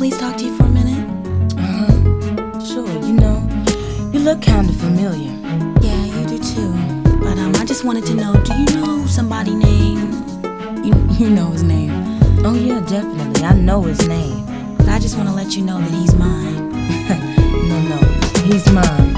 please talk to you for a minute? Sure, you look kinda familiar. Yeah, you do too. But I just wanted to know, do you know somebody named... You know his name. Oh yeah, definitely, I know his name. But I just want to let you know that he's mine. No, he's mine.